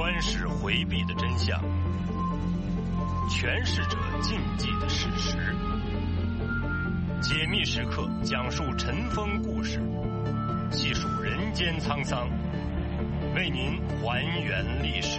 专使回避的真相，诠释者禁忌的事实。解密时刻讲述尘封故事，细数人间沧桑，为您还原历史。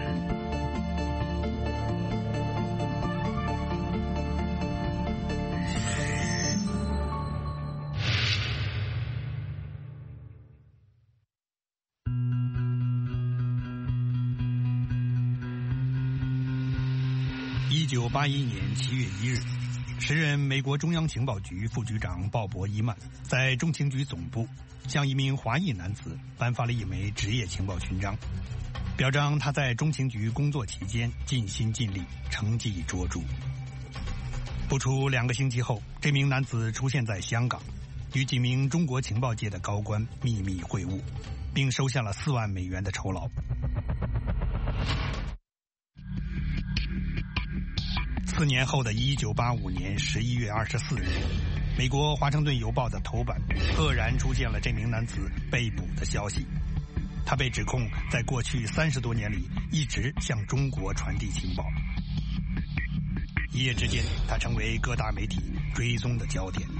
1981年7月1日，时任美国中央情报局副局长鲍勃·伊曼在中情局总部向一名华裔男子颁发了一枚职业情报勋章，表彰他在中情局工作期间尽心尽力，成绩卓著。不出2个星期后，这名男子出现在香港，与几名中国情报界的高官秘密会晤，并收下了4万美元的酬劳。4年后的1985年11月24日，美国《华盛顿邮报》的头版赫然出现了这名男子被捕的消息。他被指控在过去30多年里一直向中国传递情报。一夜之间，他成为各大媒体追踪的焦点。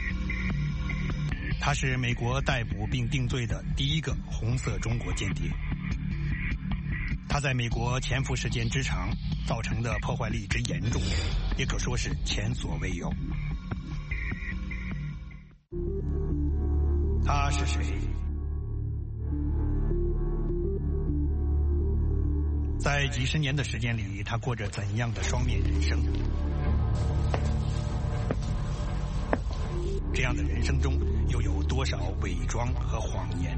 他是美国逮捕并定罪的第一个红色中国间谍。他在美国潜伏时间之长，造成的破坏力之严重，也可说是前所未有。他是谁？在几十年的时间里，他过着怎样的双面人生？这样的人生中，又有多少伪装和谎言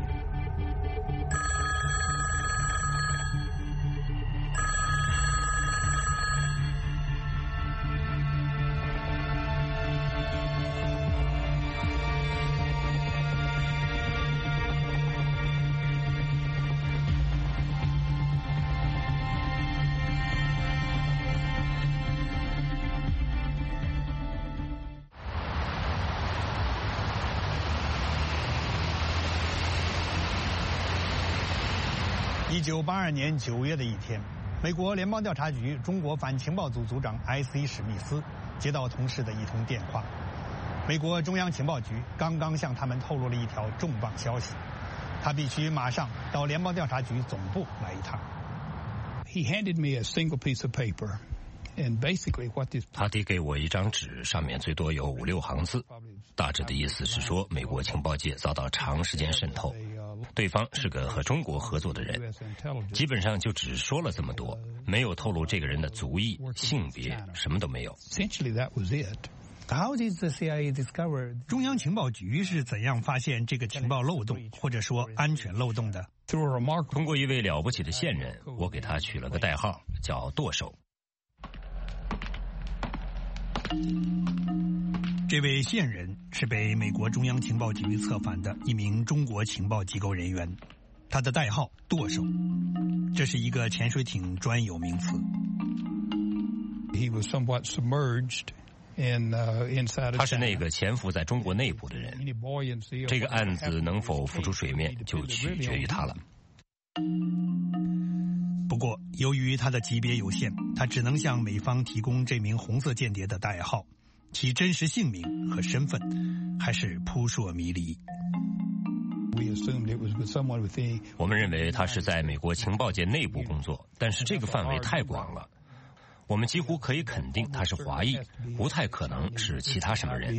？1982年9月的一天，美国联邦调查局中国反情报组组长IC史密斯接到同事的一通电话，美国中央情报局刚刚向他们透露了一条重磅消息，他必须马上到联邦调查局总部来一趟。 He handed me a single piece of paper, and basically what this... 他递给我一张纸，上面最多有5、6行字，大致的意思是说，美国情报界遭到长时间渗透。对方是个和中国合作的人，基本上就只说了这么多，没有透露这个人的族裔、性别，什么都没有。 中央情报局是怎样发现这个情报漏洞，或者说安全漏洞的？ 通过一位了不起的线人，我给他取了个代号，叫舵手。 这位线人是被美国中央情报局策反的一名中国情报机构人员，他的代号舵手，这是一个潜水艇专有名词。 他是那个潜伏在中国内部的人，这个案子能否浮出水面就取决于他了。 不过由于他的级别有限，他只能向美方提供这名红色间谍的代号，其真实姓名和身份还是扑朔迷离。 我们认为他是在美国情报界内部工作，但是这个范围太广了，我们几乎可以肯定他是华裔，不太可能是其他什么人。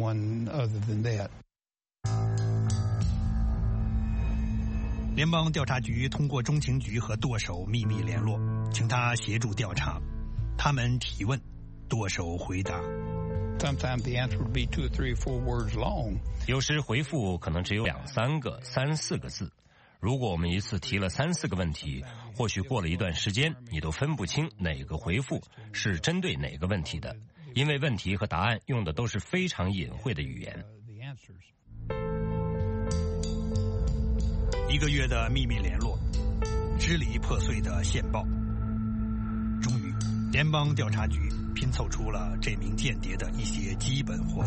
联邦调查局通过中情局和舵手秘密联络，请他协助调查。他们提问，舵手回答。 有时回复可能只有2、3个、3、4个字。如果我们一次提了3、4个问题，或许过了一段时间，你都分不清哪个回复是针对哪个问题的，因为问题和答案用的都是非常隐晦的语言。 1个月的秘密联络，支离破碎的线报，终于联邦调查局拼凑出了这名间谍的一些基本活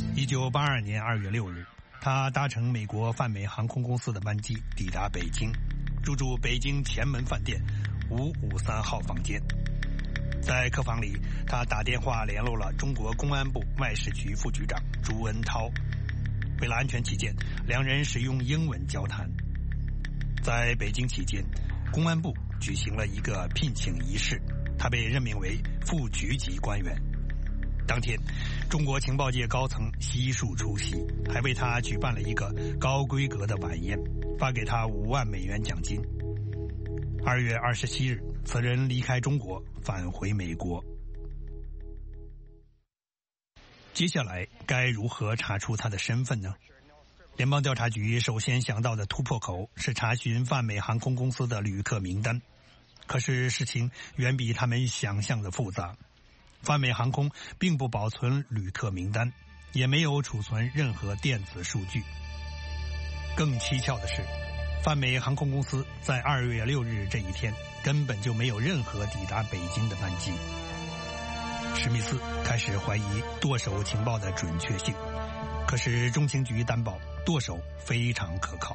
动。1982年2月6日，他搭乘美国泛美航空公司的班机抵达北京， 入住北京前门饭店553号房间。在客房里，他打电话联络了中国公安部外事局副局长朱恩涛。为了安全起见，两人使用英文交谈。在北京期间，公安部举行了一个聘请仪式，他被任命为副局级官员。当天，中国情报界高层悉数出席，还为他举办了一个高规格的晚宴，发给他5万美元奖金。2月27日，此人离开中国，返回美国。接下来该如何查出他的身份呢？联邦调查局首先想到的突破口是查询泛美航空公司的旅客名单，可是事情远比他们想象的复杂。泛美航空并不保存旅客名单，也没有储存任何电子数据。更蹊跷的是，泛美航空公司在2月6日这一天根本就没有任何抵达北京的班机。史密斯开始怀疑舵手情报的准确性，可是中情局担保舵手非常可靠。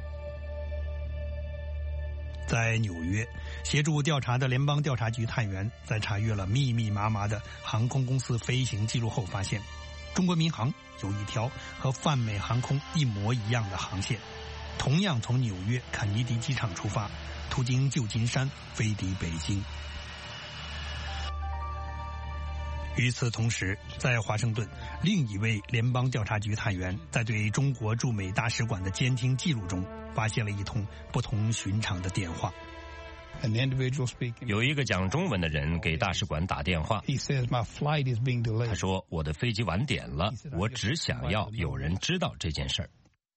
在纽约，协助调查的联邦调查局探员在查阅了密密麻麻的航空公司飞行记录后发现，中国民航有一条和泛美航空一模一样的航线，同样从纽约肯尼迪机场出发，途经旧金山飞抵北京。与此同时，在华盛顿，另一位联邦调查局探员在对中国驻美大使馆的监听记录中发现了一通不同寻常的电话。 有一个讲中文的人给大使馆打电话，他说我的飞机晚点了，我只想要有人知道这件事儿。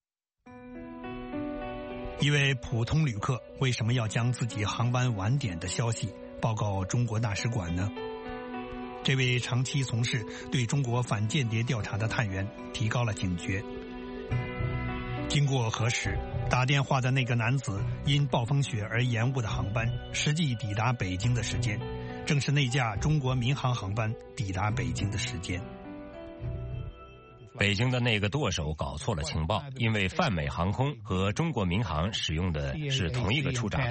一位普通旅客为什么要将自己航班晚点的消息报告中国大使馆呢？这位长期从事对中国反间谍调查的探员提高了警觉。经过核实，打电话的那个男子因暴风雪而延误的航班，实际抵达北京的时间，正是那架中国民航航班抵达北京的时间。 北京的那个舵手搞错了情报，因为泛美航空和中国民航使用的是同一个出闸口。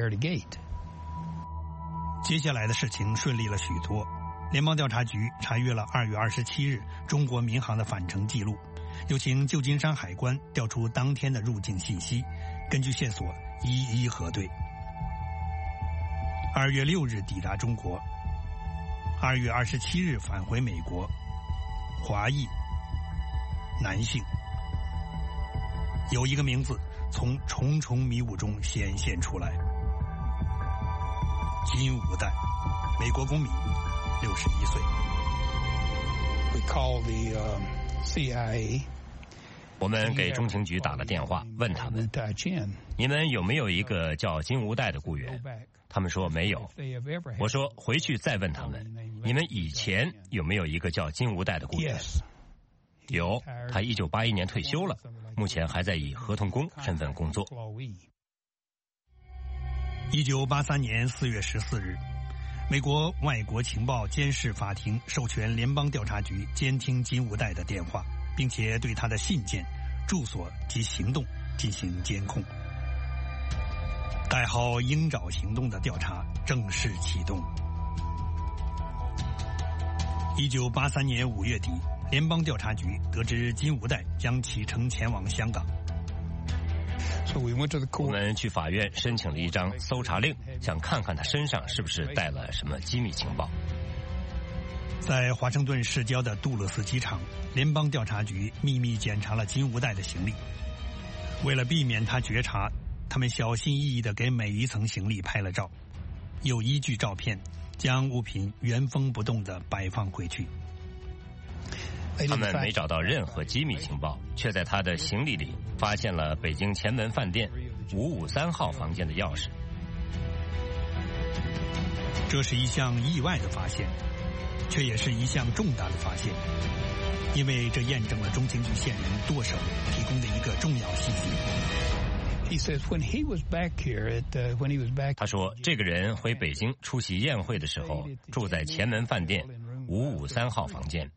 接下来的事情顺利了许多。联邦调查局查阅了2月27日中国民航的返程记录，又请旧金山海关调出当天的入境信息，根据线索一一核对。2月6日抵达中国，2月27日返回美国，华裔，男性。有一个名字从重重迷雾中显现出来，金无代，美国公民，61岁。 我们给中情局打了电话，问他们，你们有没有一个叫金无代的雇员？他们说没有。我说回去再问他们，你们以前有没有一个叫金无代的雇员？有，他1981年退休了，目前还在以合同工身份工作。 1983年4月14日，美国外国情报监视法庭授权联邦调查局监听金无代的电话，并且对他的信件、住所及行动进行监控。代号鹰爪行动的调查正式启动。1983年5月底，联邦调查局得知金无代将启程前往香港。 我们去法院申请了一张搜查令，想看看他身上是不是带了什么机密情报。 在华盛顿市郊的杜勒斯机场，联邦调查局秘密检查了金无代的行李。为了避免他觉察，他们小心翼翼地给每一层行李拍了照，又依据照片将物品原封不动地摆放回去。 他们没找到任何机密情报，却在他的行李里发现了北京前门饭店553号房间的钥匙。 这是一项意外的发现，却也是一项重大的发现，因为这验证了中情局线人舵手提供的一个重要信息。 他说，这个人回北京出席宴会的时候，住在前门饭店553号房间。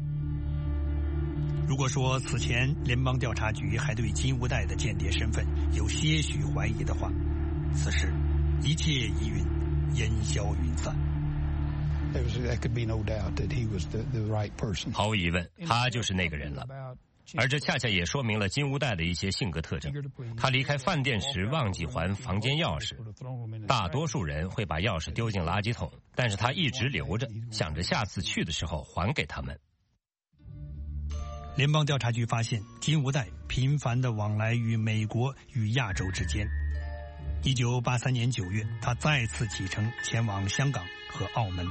如果说此前联邦调查局还对金无代的间谍身份有些许怀疑的话， 此时一切疑云烟消云散。 There could be no doubt that he was the right person. 毫无疑问，他就是那个人了。而这恰恰也说明了金无代的一些性格特征。他离开饭店时忘记还房间钥匙，大多数人会把钥匙丢进垃圾桶，但是他一直留着，想着下次去的时候还给他们。 联邦调查局发现金无代频繁地往来于美国与亚洲之间。1983年9月，他再次启程前往香港和澳门。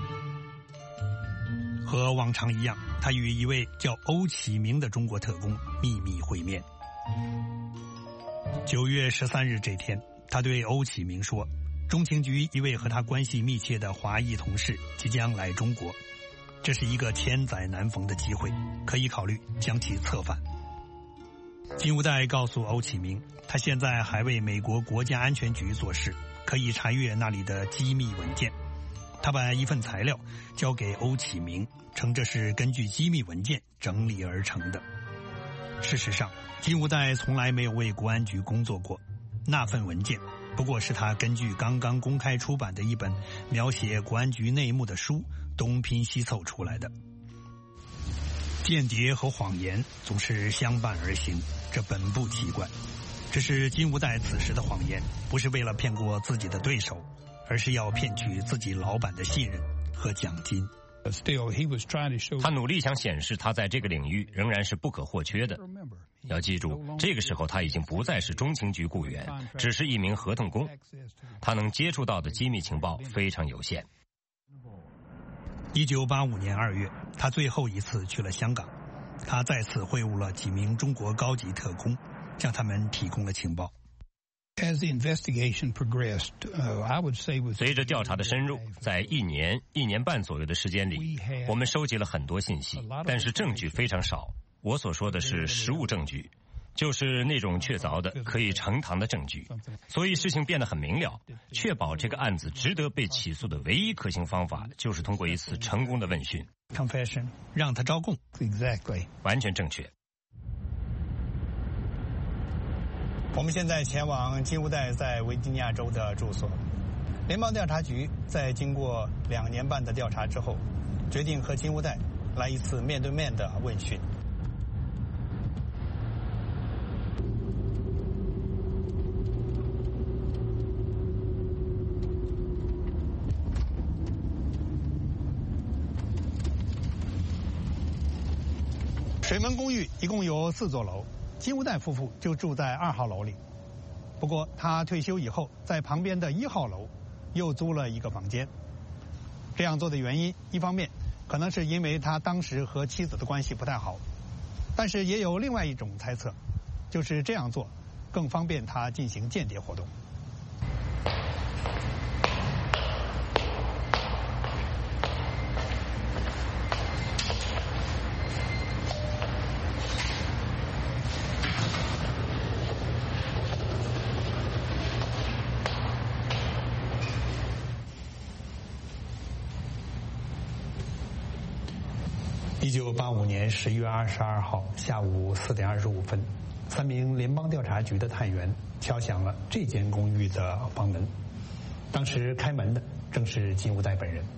和往常一样，他与一位叫欧启明的中国特工秘密会面。9月13日这天，他对欧启明说，中情局一位和他关系密切的华裔同事即将来中国，这是一个千载难逢的机会，可以考虑将其策反。金无代告诉欧启明，他现在还为美国国家安全局做事，可以查阅那里的机密文件。他把一份材料交给欧启明，称这是根据机密文件整理而成的。事实上，金无代从来没有为国安局工作过，那份文件不过是他根据刚刚公开出版的一本描写国安局内幕的书东拼西凑出来的。间谍和谎言总是相伴而行，这本不奇怪。只是金无代此时的谎言不是为了骗过自己的对手，而是要骗取自己老板的信任和奖金。 他努力想显示他在这个领域仍然是不可或缺的。要记住，这个时候他已经不再是中情局雇员，只是一名合同工。他能接触到的机密情报非常有限。 1985年2月，他最后一次去了香港，他再次会晤了几名中国高级特工，向他们提供了情报。 As the investigation progressed, I would say with 随着调查的深入，在1年半左右的时间里，我们收集了很多信息，但是证据非常少。我所说的是实物证据，就是那种确凿的可以呈堂的证据。所以事情变得很明了，确保这个案子值得被起诉的唯一可行方法，就是通过一次成功的问讯。 Confession， 让他招供。 Exactly， 完全正确。 我们现在前往金无代在维吉尼亚州的住所。联邦调查局在经过2年半的调查之后，决定和金无代来一次面对面的问讯。水门公寓一共有4座楼，金无代夫妇就住在2号楼里。不过他退休以后，在旁边的1号楼又租了一个房间。这样做的原因，一方面可能是因为他当时和妻子的关系不太好，但是也有另外一种猜测，就是这样做更方便他进行间谍活动。1985年11月22号下午4点25分，3名联邦调查局的探员敲响了这间公寓的房门。当时开门的正是金无代本人。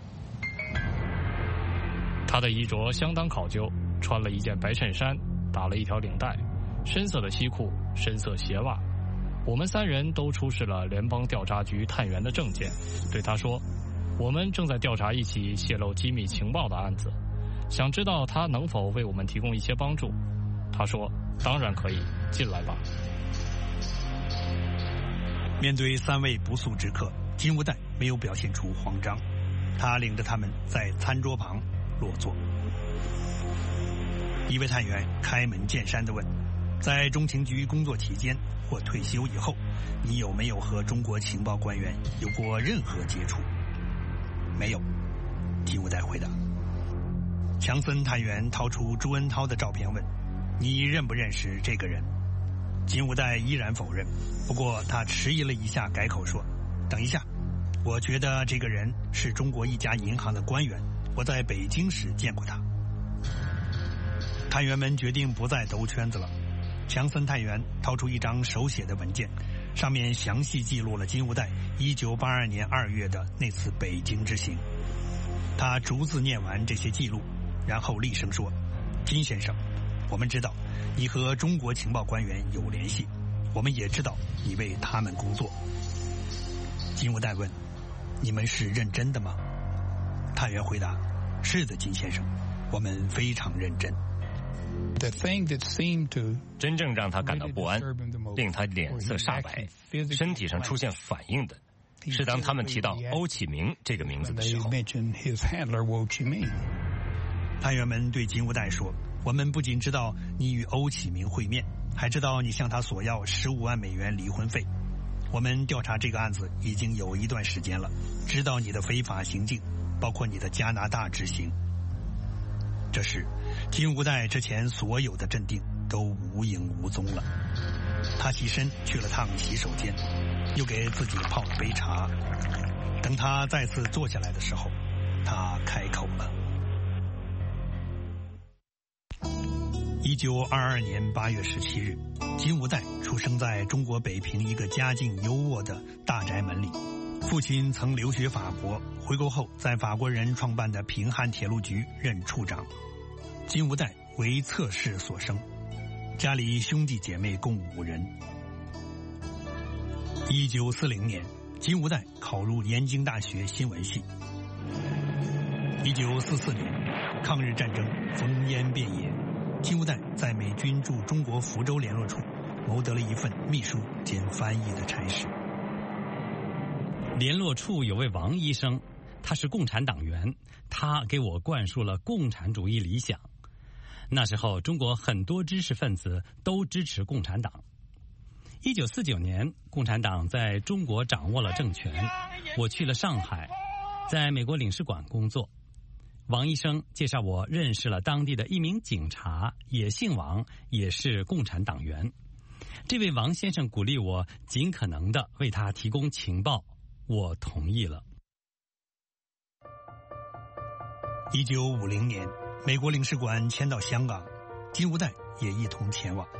他的衣着相当考究，穿了一件白衬衫，打了一条领带，深色的西裤，深色鞋袜。我们3人都出示了联邦调查局探员的证件，对他说，我们正在调查一起泄露机密情报的案子，想知道他能否为我们提供一些帮助。他说，当然可以，进来吧。面对3位不速之客，金无代没有表现出慌张，他领着他们在餐桌旁落座。一位探员开门见山地问，在中情局工作期间或退休以后，你有没有和中国情报官员有过任何接触？没有，金无代回答。强森探员掏出朱恩涛的照片问，你认不认识这个人？金无代依然否认，不过他迟疑了一下改口说，等一下，我觉得这个人是中国一家银行的官员，我在北京时见过他。探员们决定不再兜圈子了。强森探员掏出一张手写的文件， 上面详细记录了金无代1982年2月的那次北京之行。他逐字念完这些记录，然后厉声说：“金先生，我们知道你和中国情报官员有联系，我们也知道你为他们工作。”金无代问：“你们是认真的吗？”探员回答：“是的，金先生，我们非常认真。” 真正让他感到不安，令他脸色煞白，身体上出现反应的，是当他们提到欧启明这个名字的时候。 探员们对金无代说：“我们不仅知道你与欧启明会面，还知道你向他索要15万美元离婚费。我们调查这个案子已经有一段时间了，知道你的非法行径，包括你的加拿大之行。”这时，金无代之前所有的镇定都无影无踪了。他起身去了趟洗手间，又给自己泡了杯茶。等他再次坐下来的时候，他开口了。1922年8月17日，金无代出生在中国北平一个家境优渥的大宅门里。父亲曾留学法国，回国后在法国人创办的平汉铁路局任处长。金无代为侧室所生，家里兄弟姐妹共5人。1940年，金无代考入燕京大学新闻系。1944年，抗日战争烽烟遍野，金无代在美军驻中国福州联络处谋得了一份秘书兼翻译的差事。 联络处有位王医生，他是共产党员，他给我灌输了共产主义理想。那时候中国很多知识分子都支持共产党。1949年，共产党在中国掌握了政权，我去了上海，在美国领事馆工作。王医生介绍我认识了当地的一名警察，也姓王，也是共产党员。这位王先生鼓励我尽可能的为他提供情报，我同意了。 1950年，美国领事馆迁到香港，金无代也一同前往。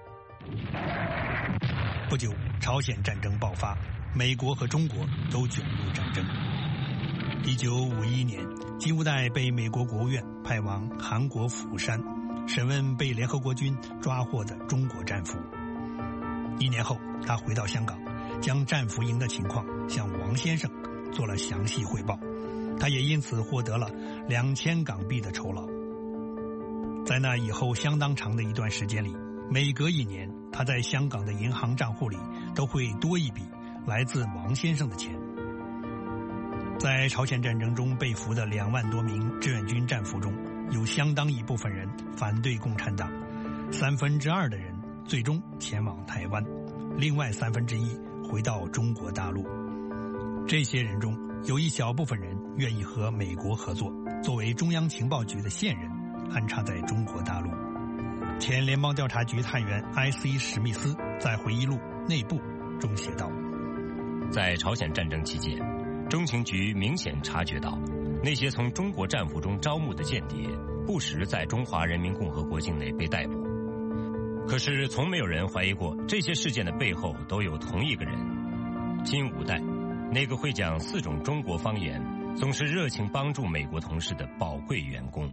不久，朝鲜战争爆发，美国和中国都卷入战争。1951年，金无代被美国国务院派往韩国釜山，审问被联合国军抓获的中国战俘。1年后，他回到香港，将战俘营的情况向王先生做了详细汇报，他也因此获得了2000港币的酬劳。在那以后相当长的一段时间里，每隔1年，他在香港的银行账户里都会多一笔来自王先生的钱。在朝鲜战争中被俘的2万多名志愿军战俘中，有相当一部分人反对共产党，2/3的人最终前往台湾，另外1/3回到中国大陆。这些人中有一小部分人愿意和美国合作，作为中央情报局的线人，安插在中国大陆。前联邦调查局探员IC史密斯在回忆录《内部》中写道： 在朝鲜战争期间，中情局明显察觉到，那些从中国战俘中招募的间谍，不时在中华人民共和国境内被逮捕。可是从没有人怀疑过这些事件的背后都有同一个人——金无代，那个会讲4种中国方言，总是热情帮助美国同事的宝贵员工。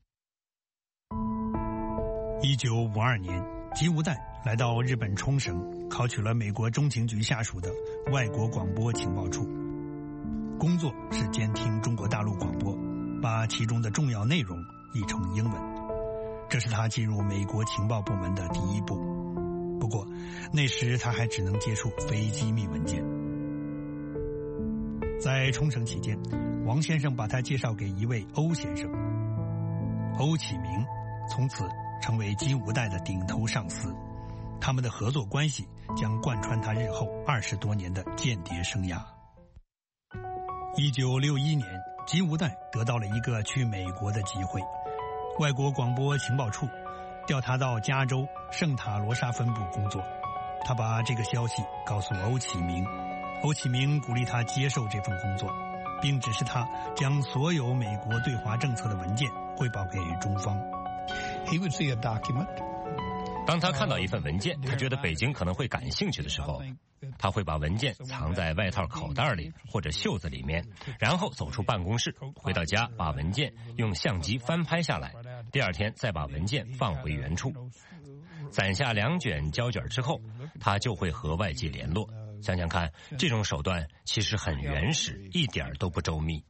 1952年，金无代来到日本冲绳，考取了美国中情局下属的外国广播情报处，工作是监听中国大陆广播，把其中的重要内容译成英文。这是他进入美国情报部门的第一步。不过，那时他还只能接触非机密文件。在冲绳期间，王先生把他介绍给一位欧先生，欧启明，从此成为金无代的顶头上司。他们的合作关系将贯穿他日后20多年的间谍生涯。1961年，金无代得到了一个去美国的机会，外国广播情报处调他到加州圣塔罗莎分部工作。他把这个消息告诉欧启明，欧启明鼓励他接受这份工作，并指示他将所有美国对华政策的文件汇报给中方。 He would see a document 当他看到一份文件，他觉得北京可能会感兴趣的时候，他会把文件藏在外套口袋里或者袖子里面，然后走出办公室，回到家把文件用相机翻拍下来，第二天再把文件放回原处。攒下2卷胶卷之后，他就会和外界联络。想想看，这种手段其实很原始，一点都不周密。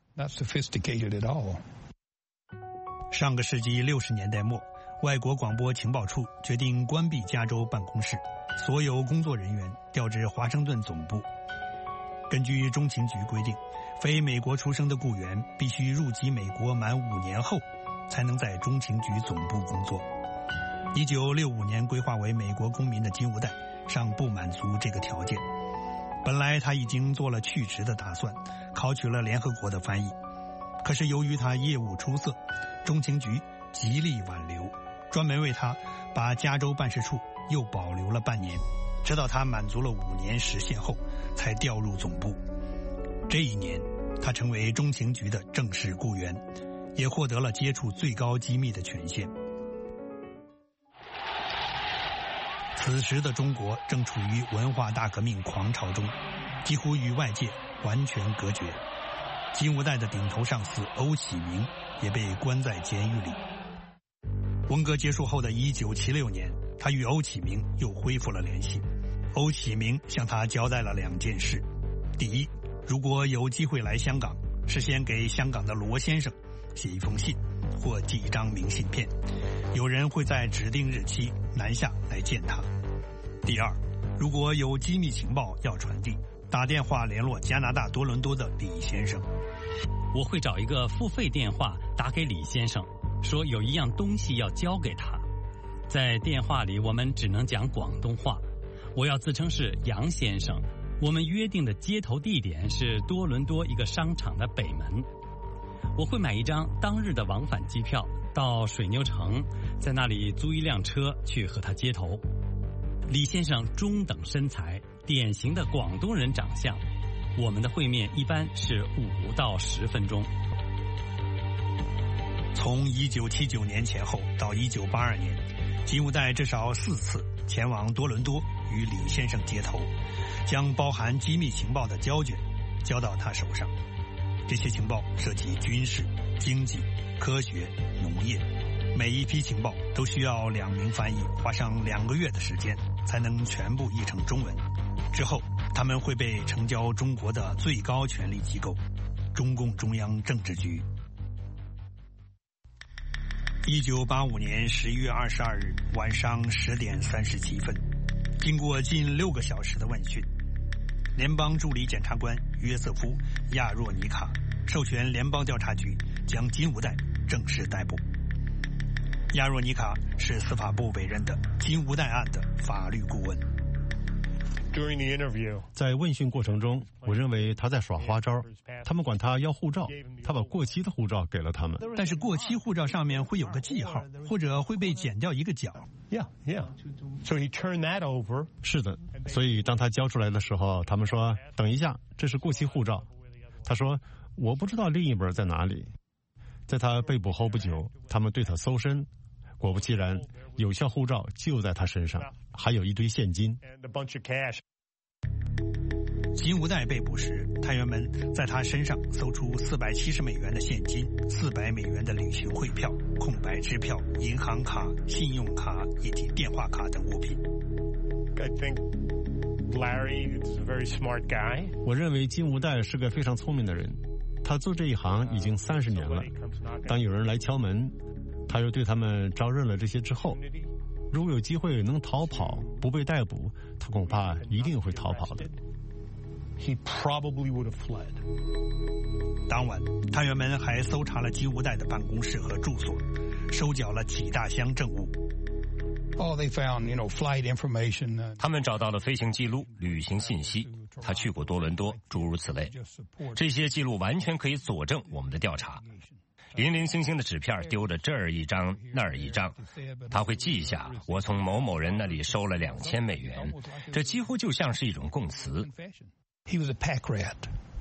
上个世纪60年代末，外国广播情报处决定关闭加州办公室，所有工作人员调至华盛顿总部。根据中情局规定，非美国出生的雇员必须入籍美国满5年后，才能在中情局总部工作。1965年规划为美国公民的金无代尚不满足这个条件。本来他已经做了去职的打算，考取了联合国的翻译。可是由于他业务出色，中情局极力挽留，专门为他把加州办事处又保留了半年，直到他满足了5年时限后，才调入总部。这一年，他成为中情局的正式雇员，也获得了接触最高机密的权限。此时的中国正处于文化大革命狂潮中，几乎与外界完全隔绝。金无代的顶头上司欧启明也被关在监狱里。文革结束后的1976年，他与欧启明又恢复了联系。欧启明向他交代了2件事：第一，如果有机会来香港，事先给香港的罗先生写一封信或寄一张明信片，有人会在指定日期南下来见他。第二，如果有机密情报要传递，打电话联络加拿大多伦多的李先生。 我会找一个付费电话打给李先生，说有一样东西要交给他。在电话里我们只能讲广东话，我要自称是杨先生。我们约定的接头地点是多伦多一个商场的北门。我会买一张当日的往返机票到水牛城，在那里租一辆车去和他接头。李先生中等身材，典型的广东人长相。我们的会面一般是5到10分钟。 从1979年前后到1982年，金无代至少4次前往多伦多与李先生接头，将包含机密情报的胶卷交到他手上。这些情报涉及军事、经济、科学、农业，每一批情报都需要2名翻译花上2个月的时间才能全部译成中文。之后他们会被呈交中国的最高权力机构中共中央政治局。1985年11月22日晚上10点37分，经过近6个小时的问讯，联邦助理检察官约瑟夫·亚若尼卡授权联邦调查局将金无代正式逮捕。亚若尼卡是司法部委任的金无代案的法律顾问。 在问讯过程中，我认为他在耍花招。他们管他要护照，他把过期的护照给了他们。 但是过期护照上面会有个记号，或者会被剪掉一个角。 是的，所以当他交出来的时候，他们说：“等一下，这是过期护照。”他说：“我不知道另一本在哪里。”在他被捕后不久，他们对他搜身，果不其然，有效护照就在他身上，还有一堆现金。 金无代被捕时，探员们在他身上搜出470美元的现金、400美元的旅行汇票、空白支票、银行卡、信用卡以及电话卡等物品。 我认为金无代是个非常聪明的人，他做这一行已经30年了。当有人来敲门，他又对他们招认了这些之后，如果有机会能逃跑不被逮捕，他恐怕一定会逃跑的。 当晚，探员们还搜查了金无代的办公室和住所，收缴了几大箱证物。 他们找到了飞行记录、旅行信息，他去过多伦多，诸如此类。这些记录完全可以佐证我们的调查。零零星星的纸片丢着这儿一张那儿一张，他会记一下我从某某人那里收了2000美元，这几乎就像是一种供词。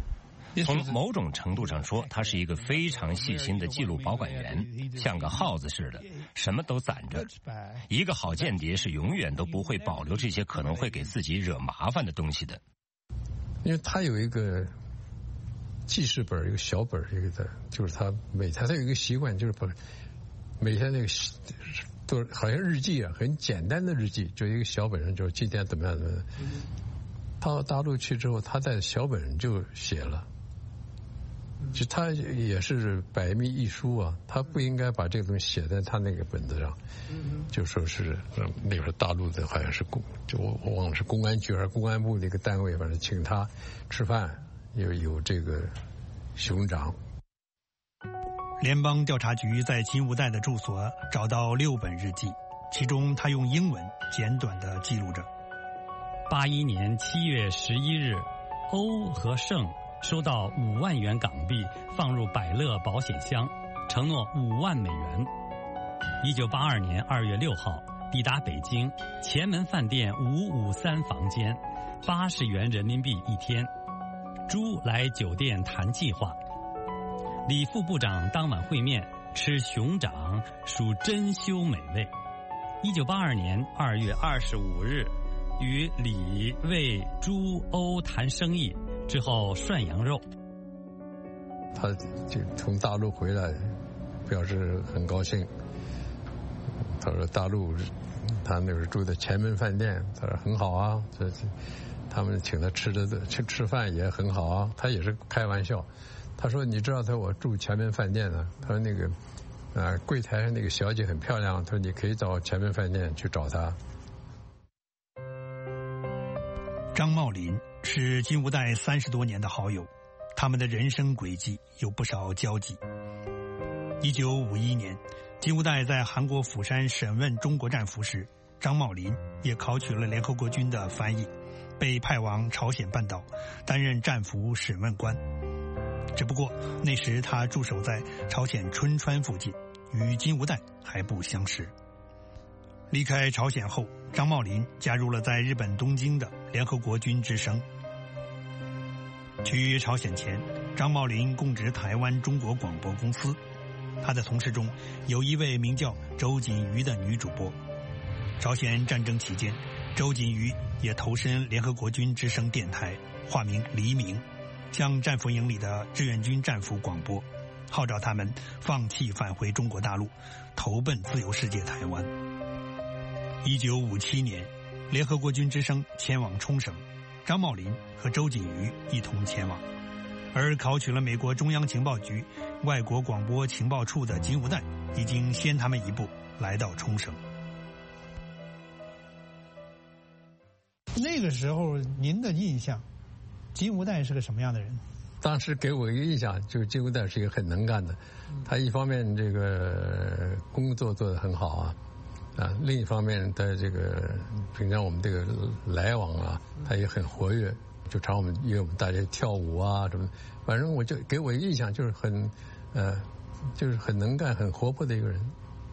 从某种程度上说，他是一个非常细心的记录保管员，像个耗子似的，什么都攒着。一个好间谍是永远都不会保留这些可能会给自己惹麻烦的东西的。 因为他有一个记事本，一个小本，一个的，就是他有一个习惯，就是把每天那个都好像日记啊，很简单的日记，就一个小本上，就是今天怎么样怎么样。到大陆去之后，他在小本上就写了。就他也是百密一疏啊，他不应该把这个东西写在他那个本子上，就说是那边大陆的好像是我忘了是公安局还是公安部的一个单位，反正请他吃饭，有这个熊掌。 联邦调查局在金无代的住所找到6本日记，其中他用英文简短地记录着 ：81年7月11日，欧和盛收到5万元港币放入百乐保险箱，承诺5万美元。1982年2月6号抵达北京，前门饭店553房间，80元人民币一天。朱来酒店谈计划，李副部长当晚会面，吃熊掌属珍馐美味。1982年2月25日，与李、魏、朱、欧谈生意。之后涮羊肉， 他就从大陆回来，表示很高兴。他说大陆，他那时候住在前门饭店，他说很好啊，他们请他吃饭也很好啊。他也是开玩笑，他说你知道我住前门饭店呢？他说那个柜台上那个小姐很漂亮，他说你可以到前门饭店去找她。 张茂林是金无代30多年的好友，他们的人生轨迹有不少交集。1951年，金无代在韩国釜山审问中国战俘时，张茂林也考取了联合国军的翻译，被派往朝鲜半岛担任战俘审问官。只不过那时他驻守在朝鲜春川附近，与金无代还不相识。离开朝鲜后，张茂林加入了在日本东京的联合国军之声。去朝鲜前，张茂林供职台湾中国广播公司，他的同事中有一位名叫周锦瑜的女主播。朝鲜战争期间，周锦瑜也投身联合国军之声电台，化名黎明，向战俘营里的志愿军战俘广播，号召他们放弃返回中国大陆，投奔自由世界台湾。1957年，联合国军之声前往冲绳，张茂林和周锦瑜一同前往，而考取了美国中央情报局外国广播情报处的金无代已经先他们一步来到冲绳。 那个时候您的印象，金无代是个什么样的人？ 当时给我一个印象，就是金无代是一个很能干的，他一方面这个工作做得很好啊，另一方面在这个平常我们这个来往啊，他也很活跃，就常我们约我们大家跳舞啊什么，反正我就给我一个印象就是就是很能干、很活泼的一个人。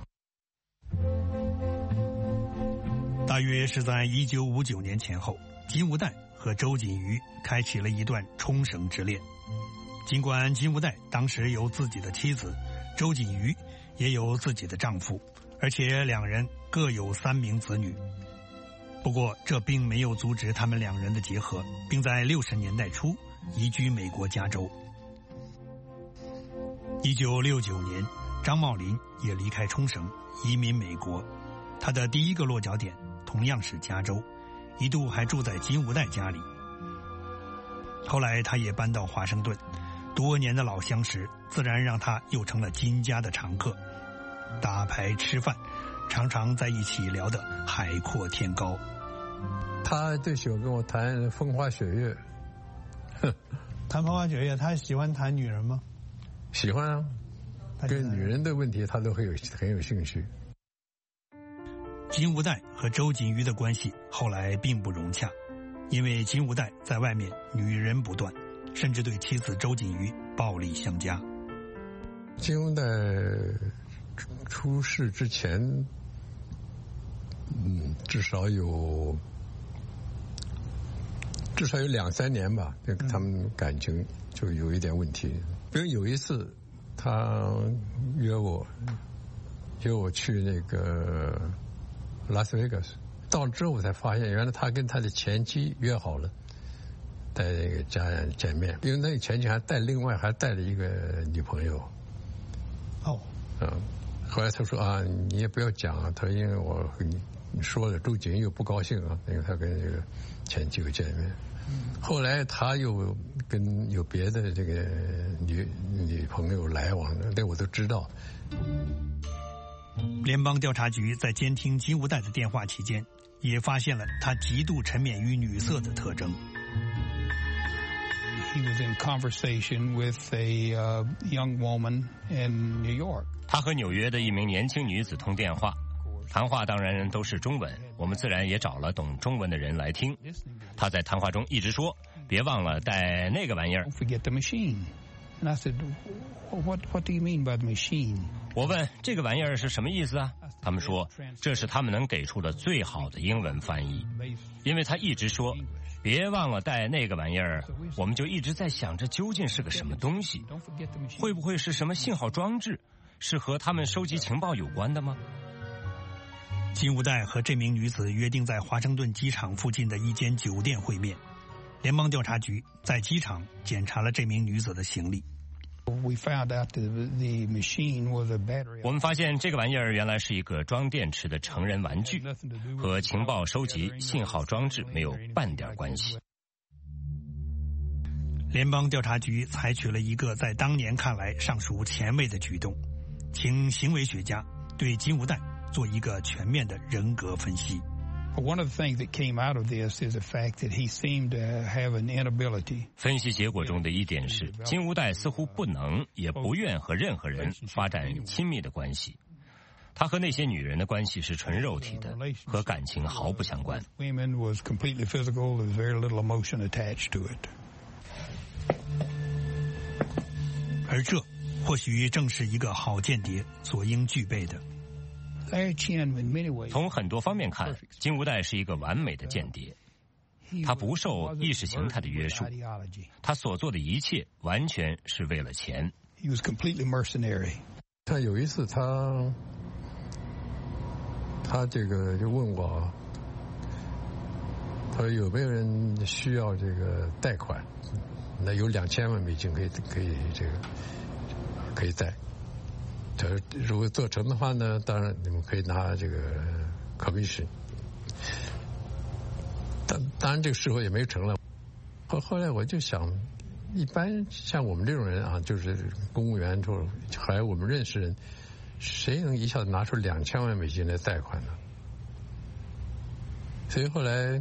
大约是在1959年前后，金无代和周锦瑜开启了一段冲绳之恋。尽管金无代当时有自己的妻子，周锦瑜也有自己的丈夫，而且两人各有3名子女。不过这并没有阻止他们两人的结合，并在60年代初移居美国加州。1969年，张茂林也离开冲绳，移民美国。他的第一个落脚点同样是加州，一度还住在金无代家里。后来他也搬到华盛顿，多年的老相识自然让他又成了金家的常客。打牌吃饭，常常在一起聊得海阔天高。 他最喜欢跟我谈风花雪月。 谈风花雪月，他喜欢谈女人吗？ 喜欢啊，对女人的问题他都很有兴趣。 金无代和周锦瑜的关系后来并不融洽，因为金无代在外面女人不断，甚至对妻子周锦瑜暴力相加。 金无代出事之前，至少有至少有2-3年吧，他们感情就有一点问题。比如有一次，他约我去那个拉斯维加斯，到了之后我才发现，原来他跟他的前妻约好了，在那个家人见面，因为那个前妻还带了一个女朋友。 哦。 后来他说啊，你也不要讲啊，他因为我你说了，周瑾又不高兴啊，因为他跟这个前妻有见面。后来他又跟有别的这个女朋友来往，那我都知道。 联邦调查局在监听金无代的电话期间，也发现了他极度沉湎于女色的特征。 He was in conversation with a young woman in New York. 他和纽约的一名年轻女子通电话，谈话当然都是中文，我们自然也找了懂中文的人来听。他在谈话中一直说：“别忘了带那个玩意儿。” Don't forget the machine. And I said, "What do you mean by the machine?" 我问这个玩意儿是什么意思啊？他们说这是他们能给出的最好的英文翻译，因为他一直说别忘了带那个玩意儿，我们就一直在想着究竟是个什么东西，会不会是什么信号装置，是和他们收集情报有关的吗？ 金无代和这名女子约定在华盛顿机场附近的一间酒店会面。联邦调查局在机场检查了这名女子的行李。 我们发现这个玩意儿原来是一个装电池的成人玩具，和情报收集信号装置没有半点关系。 联邦调查局采取了一个在当年看来尚属前卫的举动，请行为学家对金无代做一个全面的人格分析。 One of the things that came out of this is the fact that he seemed to have an inability. 分析结果中的一点是，金无代似乎不能也不愿和任何人发展亲密的关系。他和那些女人的关系是纯肉体的，和感情毫不相关。 Women was completely physical. There's very little emotion attached to it. 而这或许正是一个好间谍所应具备的。 从很多方面看，金无代是一个完美的间谍。他不受意识形态的约束，他所做的一切完全是为了钱。 他有一次他这个就问我，他说有没有人需要这个贷款？那有2000万美金可以贷。他说如果做成的话呢，当然你们可以拿这个 commission。当然这个时候也没成了。后来我就想，一般像我们这种人啊，就是公务员还有我们认识人，谁能一下子拿出2000万美金来贷款呢？所以后来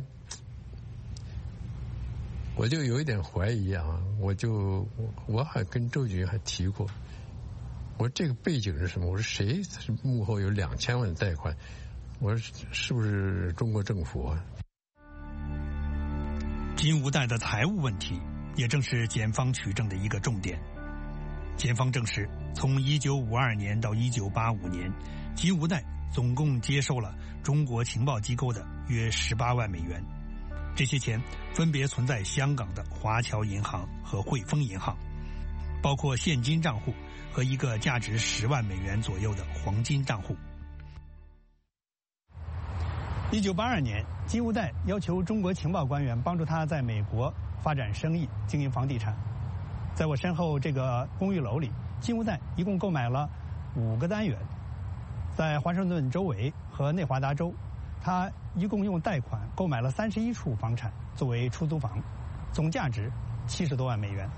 我就有一点怀疑啊，我还跟周瑾还提过，我说这个背景是什么？我说谁幕后有2000万贷款？我说是不是中国政府啊？ 金无代的财务问题也正是检方取证的一个重点。检方证实，从1952年到1985年，金无代总共接受了中国情报机构的约18万美元。这些钱分别存在香港的华侨银行和汇丰银行，包括现金账户和一个价值10万美元左右的黄金账户。 1982年，金无代要求中国情报官员帮助他在美国发展生意、经营房地产。在我身后这个公寓楼里，金无代一共购买了5个单元，在华盛顿周围和内华达州，他一共用贷款购买了31处房产作为出租房，总价值70多万美元。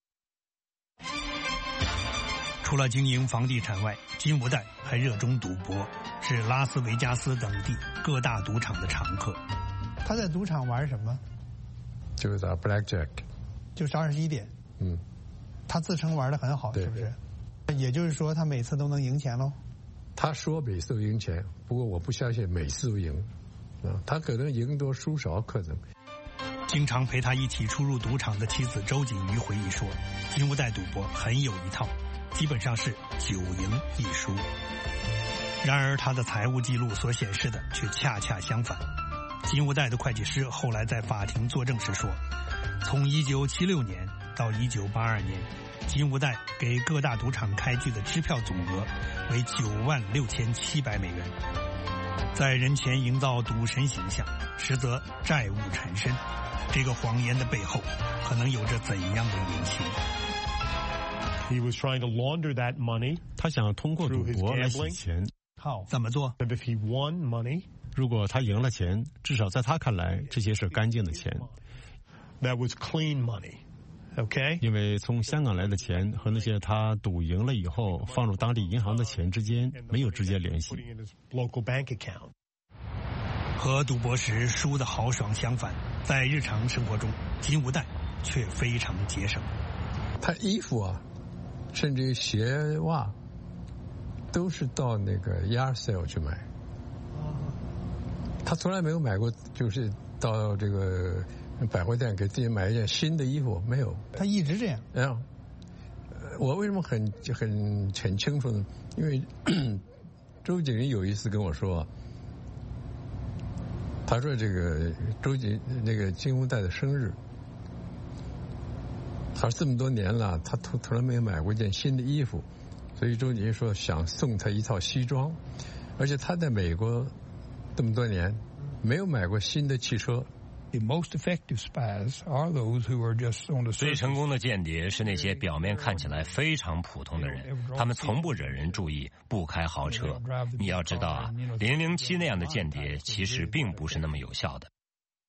除了经营房地产外，金无代还热衷赌博，是拉斯维加斯等地各大赌场的常客。 他在赌场玩什么？ 就是打 blackjack， 就是21点。他自称玩得很好，是不是？也就是说，他每次都能赢钱喽？ 他说每次都赢钱，不过我不相信每次都赢。他可能赢多输少，可能。 经常陪他一起出入赌场的妻子周瑾瑜回忆说，金无代赌博很有一套，基本上是9赢1输。然而他的财务记录所显示的却恰恰相反。 金无代的会计师后来在法庭作证时说，从1976年到1982年，金无代给各大赌场开具的支票总额为96700美元。在人前营造赌神形象，实则债务缠身。这个谎言的背后，可能有着怎样的隐情？ He was trying to launder that money. 他想通过赌博来洗钱。 怎么做？ If he won money, 如果他赢了钱，至少在他看来，这些是干净的钱。 that was clean money. Okay? 因为从香港来的钱和那些他赌赢了以后放入当地银行的钱之间没有直接联系。 Putting in his local bank account. 和赌博时输得豪爽相反，在日常生活中，金无代却非常节省。 他衣服啊，甚至于鞋袜，都是到那个 yard sale 去买。他从来没有买过，就是到这个百货店给自己买一件新的衣服，没有。 他一直这样。 我为什么很清楚呢？因为周景瑜有一次跟我说，他说这个那个金无代的生日，他说这么多年了，他从来没有买过一件新的衣服，所以周景瑜说想送他一套西装，而且他在美国这么多年没有买过新的汽车。 The most effective spies are those who are just on the surface. 最成功的间谍是那些表面看起来非常普通的人，他们从不惹人注意，不开豪车。你要知道啊，007那样的间谍其实并不是那么有效的。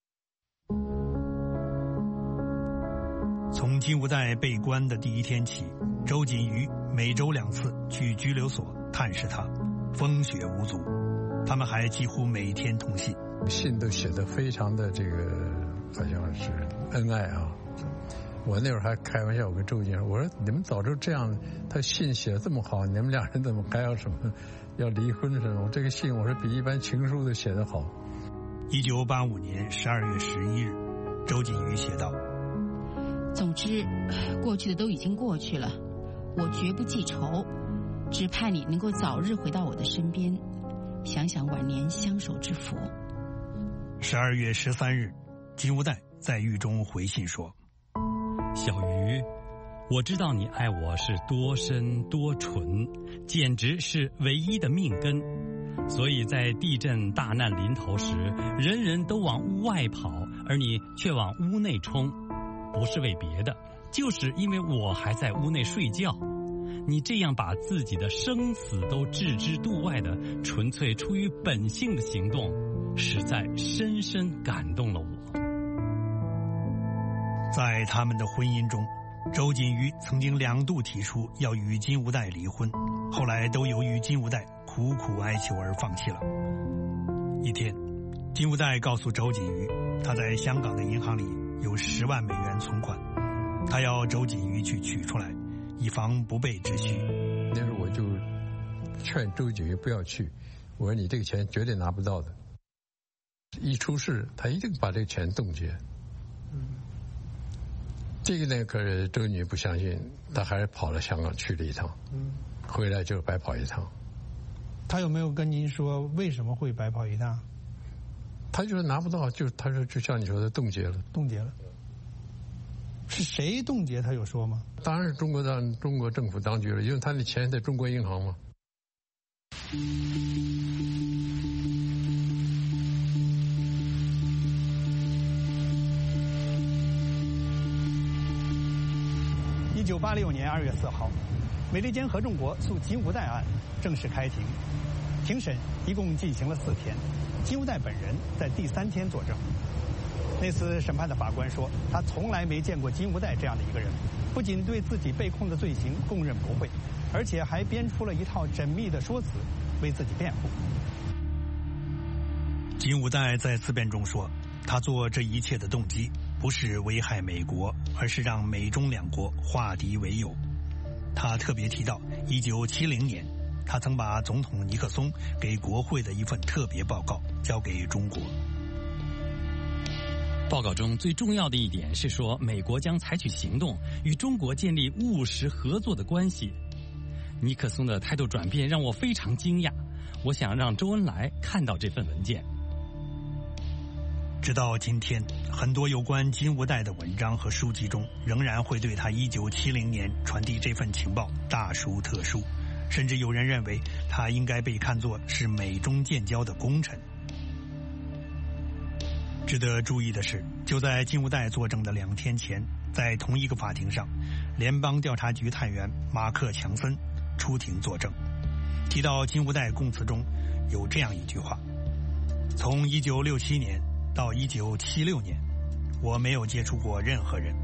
从金无代被关的第一天起，周锦瑜每周2次去拘留所探视他，风雪无阻。他们还几乎每天通信， 信都写得非常的这个好像是恩爱啊。我那会儿还开玩笑，我跟周锦瑜说，我说你们早就这样，他信写得这么好，你们俩人怎么还要什么要离婚什么？这个信我说比一般情书都写得好。 1985年12月11日，周锦瑜写道： 总之，过去的都已经过去了，我绝不记仇，只盼你能够早日回到我的身边，想想晚年相守之福。 12月13日，金无代在狱中回信说： 小鱼，我知道你爱我是多深多纯，简直是唯一的命根。所以在地震大难临头时，人人都往屋外跑，而你却往屋内冲，不是为别的，就是因为我还在屋内睡觉。你这样把自己的生死都置之度外的纯粹出于本性的行动，实在深深感动了我。 在他们的婚姻中，周锦瑜曾经2度提出要与金无代离婚，后来都由于金无代苦苦哀求而放弃了。一天，金无代告诉周锦瑜，他在香港的银行里有10万美元存款，他要周锦瑜去取出来，以防不备之需。 那时候我就劝周锦瑜不要去，我说你这个钱绝对拿不到的，一出事他一定把这个钱冻结。这个呢，可是周锦瑜不相信，他还是跑了香港去了一趟，回来就是白跑一趟。 他有没有跟您说为什么会白跑一趟？ 他就是拿不到，他说就像你说的冻结了。 冻结了。是谁冻结？他有说吗？ 当然是中国政府当局了，因为他的钱在中国银行嘛。 1986年2月4号，美利坚合众国诉金无代案正式开庭。庭审一共进行了4天，金无代本人在第3天作证。那次审判的法官说，他从来没见过金无代这样的一个人，不仅对自己被控的罪行供认不讳，而且还编出了一套缜密的说辞为自己辩护。 金无代在自辩中说，他做这一切的动机不是危害美国，而是让美中2国化敌为友。他特别提到1970年，他曾把总统尼克松给国会的一份特别报告交给中国。 报告中最重要的一点是说，美国将采取行动与中国建立务实合作的关系。尼克松的态度转变让我非常惊讶，我想让周恩来看到这份文件。 直到今天，很多有关金无代的文章和书籍中，仍然会对他1970年传递这份情报大书特书，甚至有人认为他应该被看作是美中建交的功臣。值得注意的是，就在金无代作证的2天前，在同一个法庭上，联邦调查局探员马克·强森出庭作证，提到金无代供词中有这样一句话：从1967年到1976年，我没有接触过任何人。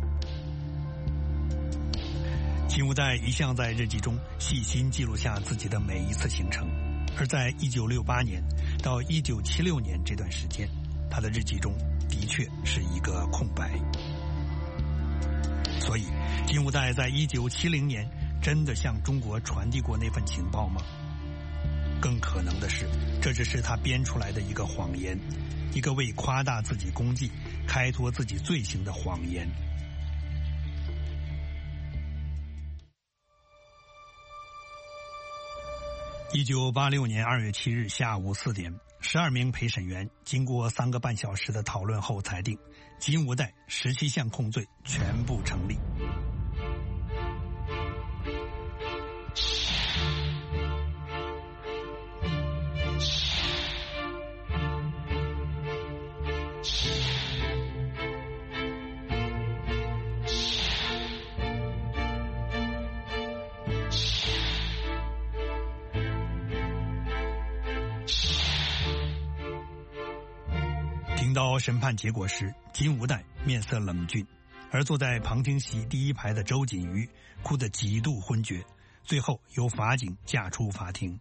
金无代一向在日记中细心记录下自己的每一次行程，而在1968年到1976年这段时间，他的日记中的确是一个空白。所以，金无代在1970年真的向中国传递过那份情报吗？更可能的是，这只是他编出来的一个谎言，一个为夸大自己功绩、开脱自己罪行的谎言。1986年2月7日下午4点，12名陪审员经过3个半小时的讨论后裁定，金无代17项控罪全部成立。听到审判结果时，金无代面色冷峻，而坐在旁听席第一排的周瑾瑜哭得极度昏厥，最后由法警架出法庭。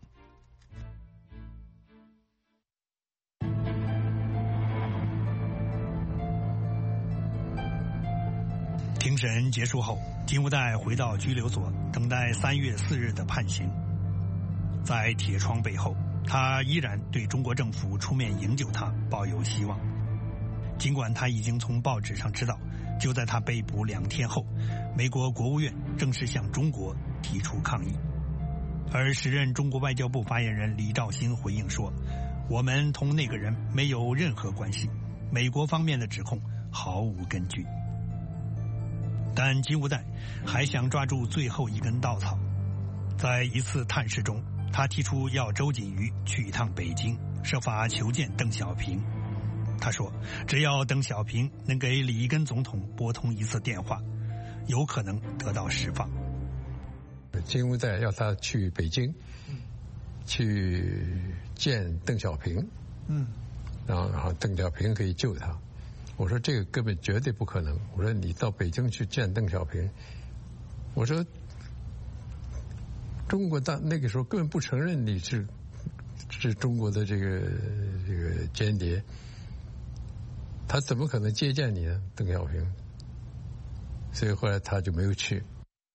庭审结束后，金无代回到拘留所，等待3月4日的判刑。在铁窗背后，他依然对中国政府出面营救他抱有希望。尽管他已经从报纸上知道，就在他被捕2天后，美国国务院正式向中国提出抗议。而时任中国外交部发言人李肇欣回应说：“我们同那个人没有任何关系，美国方面的指控毫无根据。”但金无代还想抓住最后一根稻草。在一次探视中，他提出要周瑾瑜去一趟北京，设法求见邓小平。他说，只要邓小平能给里根总统拨通一次电话，有可能得到释放。 金无代要他去北京，去见邓小平，然后邓小平可以救他。我说这个根本绝对不可能。我说你到北京去见邓小平，我说中国那个时候根本不承认你是中国的这个间谍，他怎么可能接见你呢？邓小平。所以后来他就没有去。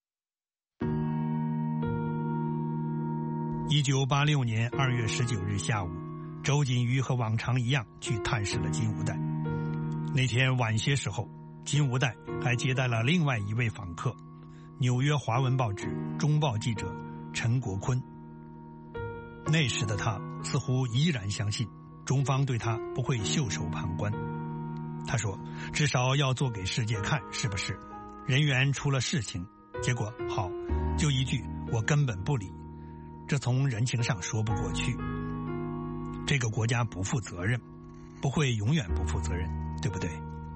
1986年2月19日下午，周瑾瑜和往常一样去探视了金无代。那天晚些时候，金无代还接待了另外一位访客，纽约华文报纸《中报》记者陈国坤。那时的他似乎依然相信中方对他不会袖手旁观。他说，至少要做给世界看，是不是？人员出了事情，结果好，就一句我根本不理，这从人情上说不过去。这个国家不负责任，不会永远不负责任，对不对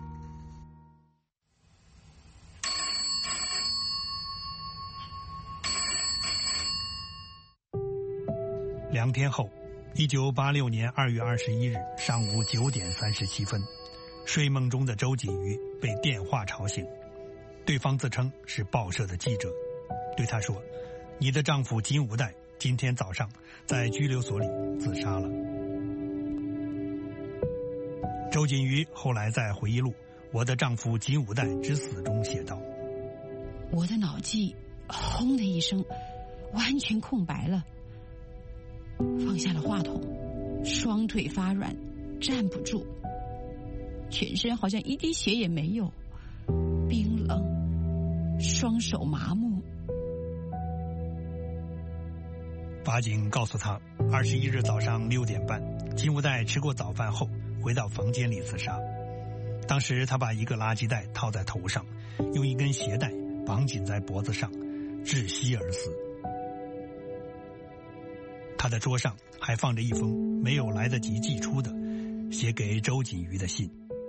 ？2天后，1986年2月21日上午9点37分，睡梦中的周瑾瑜被电话吵醒，对方自称是报社的记者，对他说：“你的丈夫金无代今天早上在拘留所里自杀了。”周瑾瑜后来在回忆录《我的丈夫金无代之死》中写道：“ 我的脑际轰的一声，完全空白了。放下了话筒，双腿发软，站不住，全身好像一滴血也没有，冰冷，双手麻木。” 法警告诉他，21日早上6点半，金无代吃过早饭后回到房间里自杀。 当时他把一个垃圾袋套在头上，用一根鞋带绑紧在脖子上，窒息而死。他的桌上还放着一封没有来得及寄出的写给周瑾瑜的信。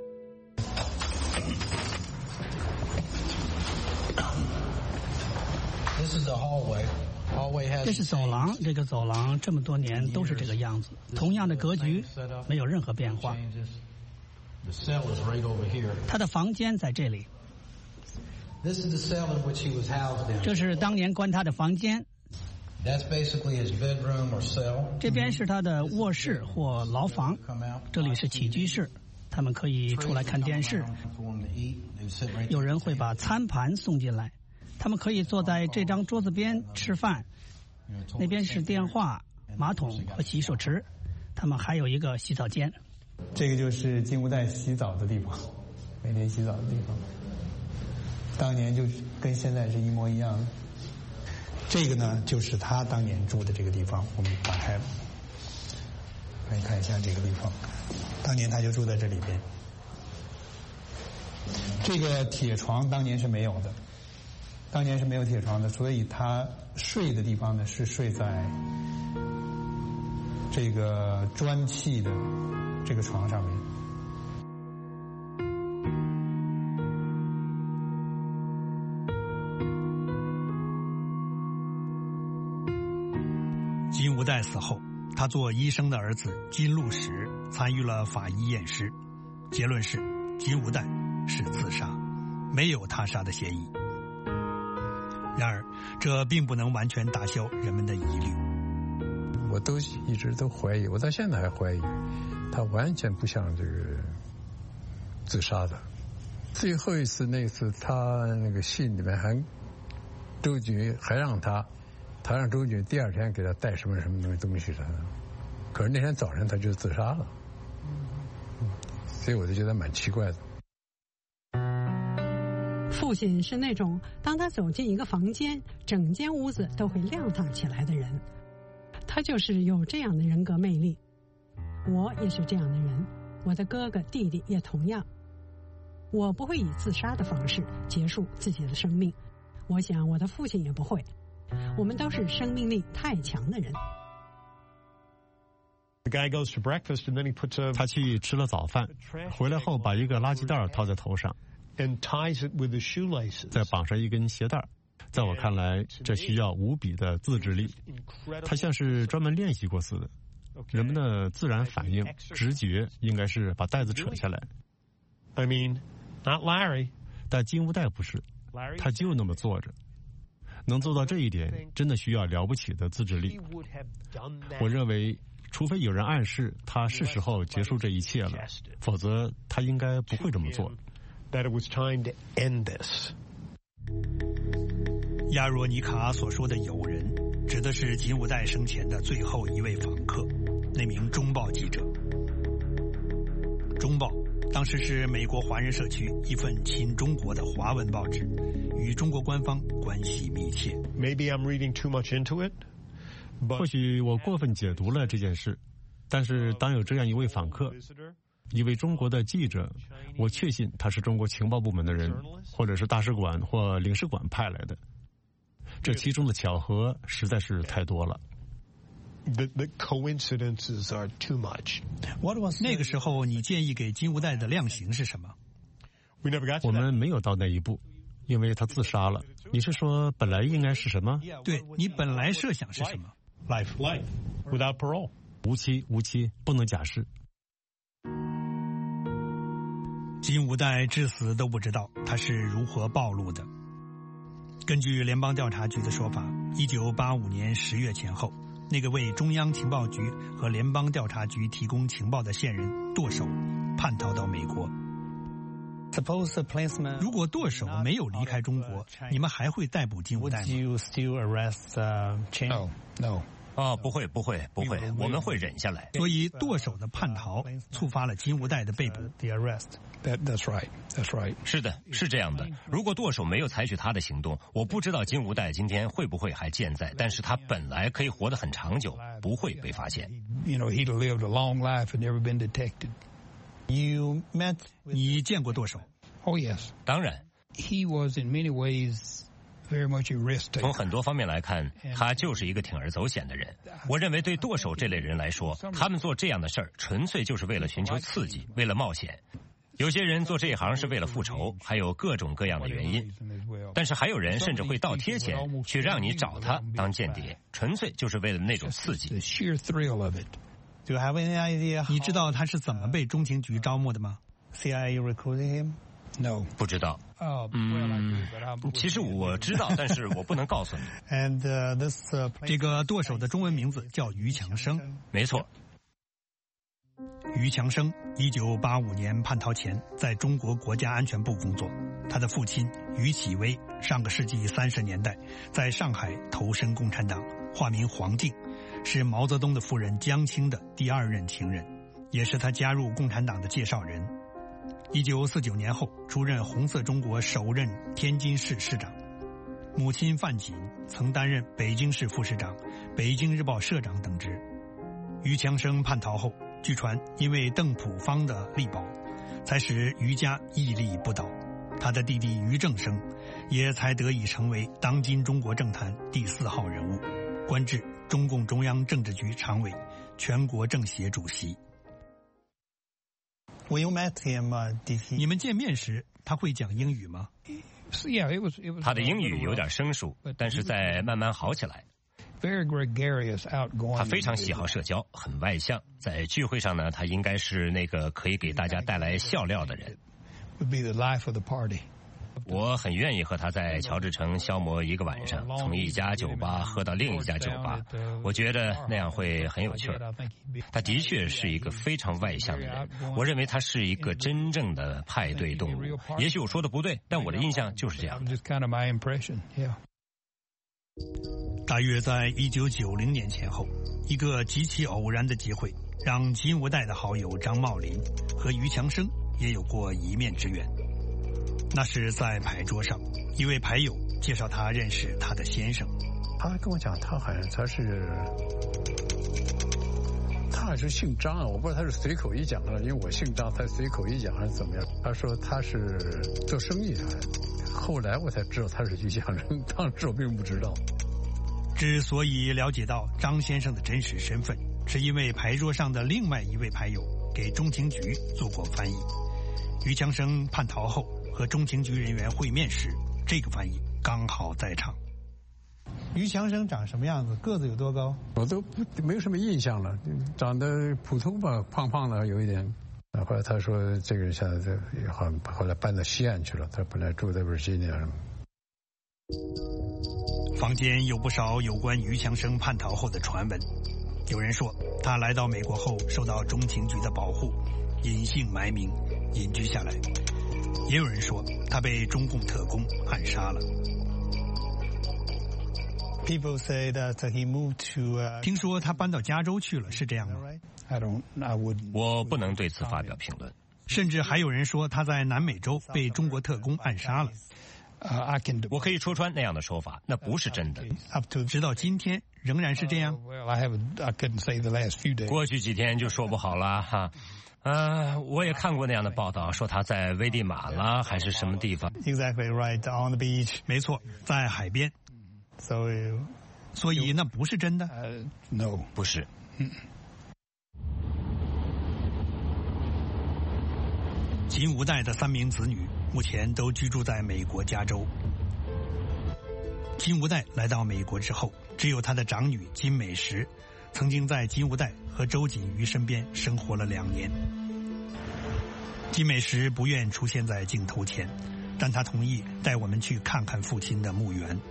这是走廊，这个走廊这么多年都是这个样子，同样的格局，没有任何变化。他的房间在这里，这是当年关他的房间。这边是他的卧室或牢房，这里是起居室，他们可以出来看电视。有人会把餐盘送进来，他们可以坐在这张桌子边吃饭。那边是电话、马桶和洗手池，他们还有一个洗澡间。 这个就是金无代洗澡的地方，每天洗澡的地方。当年就跟现在是一模一样的。这个呢，就是他当年住的这个地方，我们打开了，可以看一下这个地方。当年他就住在这里边。这个铁床当年是没有的，当年是没有铁床的，所以他睡的地方呢是睡在这个砖砌的这个床上面。 金无代死后，他做医生的儿子金路实参与了法医验尸，结论是金无代是自杀，没有他杀的嫌疑。然而，这并不能完全打消人们的疑虑。 我都一直都怀疑，我到现在还怀疑，他完全不像这个自杀的。最后一次那次，他那个信里面还周瑾还让他让周瑾第二天给他带什么东西的，可是那天早上他就自杀了，所以我就觉得蛮奇怪的。 父亲是那种当他走进一个房间，整间屋子都会亮堂起来的人，他就是有这样的人格魅力。我也是这样的人，我的哥哥弟弟也同样。我不会以自杀的方式结束自己的生命，我想我的父亲也不会，我们都是生命力太强的人。 他去吃了早饭，回来后把一个垃圾袋套在头上，再绑上一根鞋带。在我看来，这需要无比的自制力，他像是专门练习过似的。人们的自然反应、直觉应该是把带子扯下来。 Not Larry， 但金无代不是，他就那么坐着。能做到这一点，真的需要了不起的自制力。我认为，除非有人暗示他是时候结束这一切了，否则他应该不会这么做。 That it was time to end this。 亚若尼卡所说的友人，指的是金无代生前的最后一位访客，那名中报记者。中报当时是美国华人社区一份亲中国的华文报纸，与中国官方关系密切。 Maybe I'm reading too much into it。 或许我过分解读了这件事，但是当有这样一位访客，一位中国的记者，我确信他是中国情报部门的人，或者是大使馆或领事馆派来的。这其中的巧合实在是太多了。 The coincidences are too much。 那个时候，你建议给金无代的量刑是什么？ 我们没有到那一步，因为他自杀了。你是说本来应该是什么？ 对，你本来设想是什么 ？Life without parole。 无期，不能假释。 金无代至死都不知道他是如何暴露的。根据联邦调查局的说法，1985年10月前后，那个为中央情报局和联邦调查局提供情报的线人舵手叛逃到美国。如果舵手没有离开中国，你们还会逮捕金无代吗？ No。不会，我们会忍下来。 所以舵手的叛逃触发了金无代的被捕。 That's right。 是的，是这样的。如果舵手没有采取他的行动，我不知道金无代今天会不会还健在，但是他本来可以活得很长久，不会被发现。 He'd lived a long life and never been detected。 你见过舵手？ Oh yes. 当然。 He was in many ways very much a risk taker. 从很多方面来看，他就是一个铤而走险的人。我认为对舵手这类人来说，他们做这样的事儿，纯粹就是为了寻求刺激，为了冒险。有些人做这一行是为了复仇，还有各种各样的原因。但是还有人甚至会倒贴钱去让你找他当间谍，纯粹就是为了那种刺激。 你知道他是怎么被中情局招募的吗 ？CIA recruited him? No. 不知道。其实我知道，但是我不能告诉你。 这个舵手的中文名字叫于强生。 没错。 于强生1985年叛逃前在中国国家安全部工作，他的父亲于启微上个世纪30年代在上海投身共产党，化名黄敬，是毛泽东的夫人江青的第2任情人，也是他加入共产党的介绍人。1949年后出任红色中国首任天津市市长，母亲范锦曾担任北京市副市长、北京日报社长等职。于强生叛逃后，据传因为邓朴方的力保，才使于家屹立不倒。他的弟弟于正声也才得以成为当今中国政坛第4号人物，官至中共中央政治局常委、全国政协主席。你们见面时，他会讲英语吗？ 他的英语有点生疏，但是在慢慢好起来。他非常喜好社交，很外向。在聚会上呢，他应该是那个可以给大家带来笑料的人。我很愿意和他在乔治城消磨一个晚上，从一家酒吧喝到另一家酒吧，我觉得那样会很有趣儿。他的确是一个非常外向的人，我认为他是一个真正的派对动物。也许我说的不对，但我的印象就是这样的。 大约在1990年前后，一个极其偶然的机会，让金无代的好友张茂林和于强生也有过一面之缘。那是在牌桌上，一位牌友介绍他认识他的先生。 他跟我讲，他好像他是姓张啊，我不知道他是随口一讲的，因为我姓张，他随口一讲还是怎么样。他说他是做生意的，后来我才知道他是于强生，当时我并不知道。 之所以了解到张先生的真实身份，是因为牌桌上的另外一位牌友给中情局做过翻译。于强生叛逃后和中情局人员会面时，这个翻译刚好在场。 于强生长什么样子？个子有多高？ 我都没有什么印象了，长得普通吧，胖胖的有一点。后来他说这个人现在后来搬到西岸去了，他本来住在Virginia什么。 坊间有不少有关于强生叛逃后的传闻，有人说他来到美国后受到中情局的保护，隐姓埋名隐居下来，也有人说他被中共特工暗杀了。 People say that he moved to. 听说他搬到加州去了，是这样吗？ 我不能对此发表评论。 甚至还有人说他在南美洲被中国特工暗杀了。 我可以戳穿那样的说法，那不是真的。 直到今天仍然是这样。 过去几天就说不好了哈。我也看过那样的报道，说他在危地马拉还是什么地方。 Exactly right on the beach. 没错，在海边。所以那不是真的。 No， 不是。 金无代的3名子女目前都居住在美国加州。金无代来到美国之后，只有他的长女金美石曾经在金无代和周瑾瑜身边生活了2年。金美石不愿出现在镜头前，但她同意带我们去看看父亲的墓园。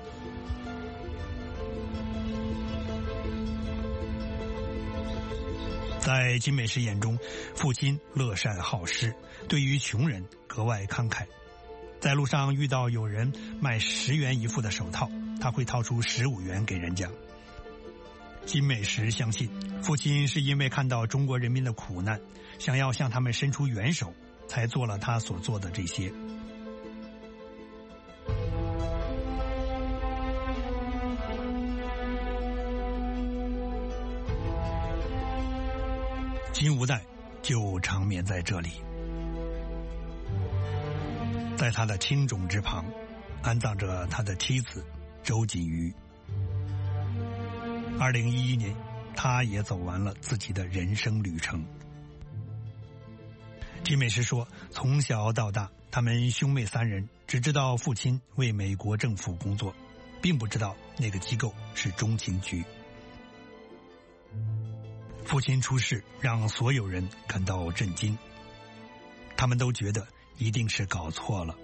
在金美石眼中，父亲乐善好施，对于穷人格外慷慨。在路上遇到有人卖10元一副的手套，他会掏出15元给人家。金美石相信，父亲是因为看到中国人民的苦难，想要向他们伸出援手，才做了他所做的这些。金无代就长眠在这里。在他的青冢之旁，安葬着他的妻子周瑾瑜。2011年，他也走完了自己的人生旅程。金美石说，从小到大，他们兄妹3人只知道父亲为美国政府工作，并不知道那个机构是中情局。父亲出事让所有人感到震惊，他们都觉得一定是搞错了。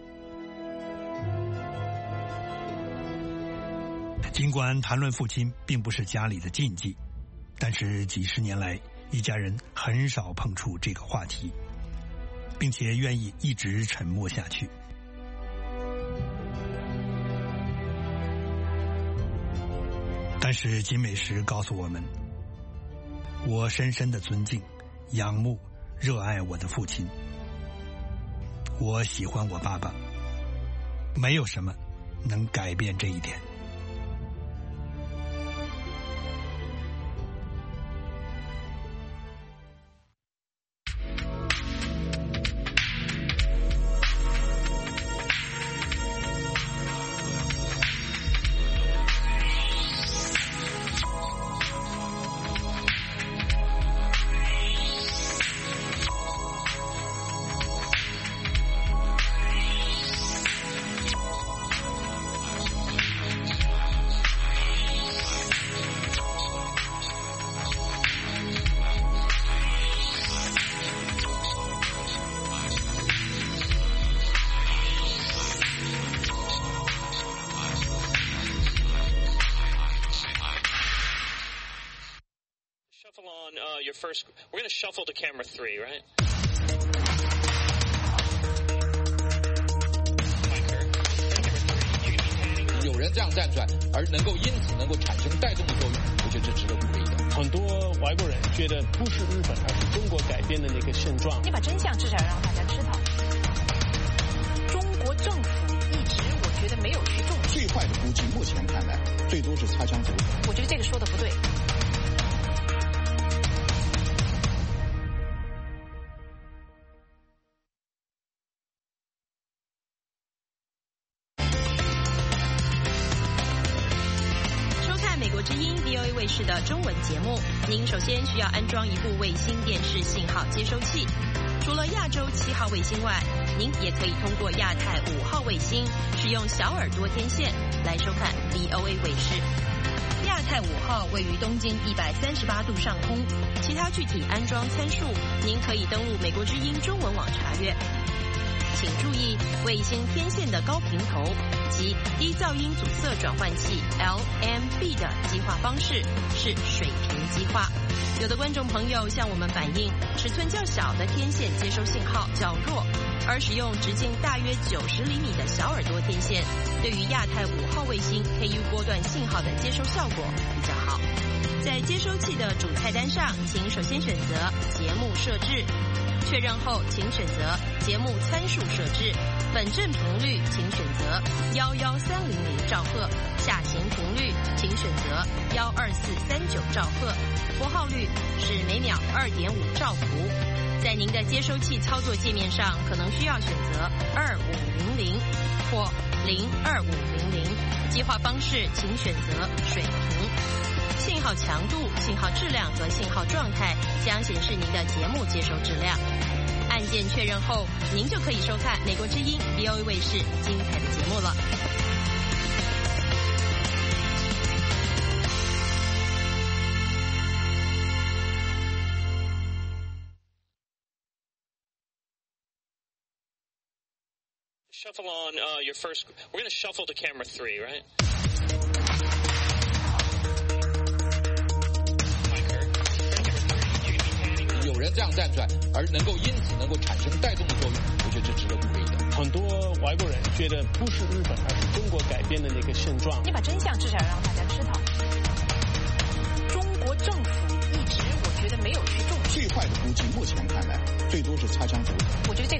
尽管谈论父亲并不是家里的禁忌，但是几十年来，一家人很少碰触这个话题，并且愿意一直沉默下去。但是金美石告诉我们，我深深的尊敬、仰慕、热爱我的父亲。我喜欢我爸爸，没有什么能改变这一点。 First, we're going to shuffle to camera 3, right? 有人这样站出来，而因此能够产生带动的作用，我觉得这值得鼓励的。 很多外国人觉得不是日本，而是中国改变的那个现状。 你把真相至少让大家知道。中国政府一直，我觉得没有去重视。 最坏的估计，目前看来，最多是擦枪走火。 我觉得这个说的不对。 卫视的中文节目，您首先需要安装一部卫星电视信号接收器。除了亚洲7号卫星外，您也可以通过亚太5号卫星，使用小耳朵天线来收看 VOA 卫视。亚太5号位于东经138度上空，其他具体安装参数，您可以登录美国之音中文网查阅。请注意，卫星天线的高频头及低噪音阻塞转换器 LMB 的激化方式是水平激化。有的观众朋友向我们反映，尺寸较小的天线接收信号较弱，而使用直径大约90厘米的小耳朵天线，对于亚太5号卫星 KU 波段信号的接收效果比较好。在接收器的主菜单上，请首先选择节目设置。确认后，请选择节目参数设置，本振频率请选择11300兆赫，下行频率请选择12439兆赫，拨号率是每秒2.5兆伏。在您的接收器操作界面上，可能需要选择2500或02500，激化方式请选择水平。信号强度、信号质量和信号状态将显示您的节目接收质量。按键确认后，您就可以收看美国之音 VOA 卫视精彩的节目了。 Shuffle on your first. We're going to shuffle to camera 3, right? 有人这样站出来，而因此能够产生带动的作用，我觉得这值得鼓励的。 很多外国人觉得不是日本，而是中国改变的那个现状。 你把真相至少让大家知道。中国政府一直，我觉得没有去重视。 最坏的估计，目前看来，最多是擦枪走火。 我觉得这个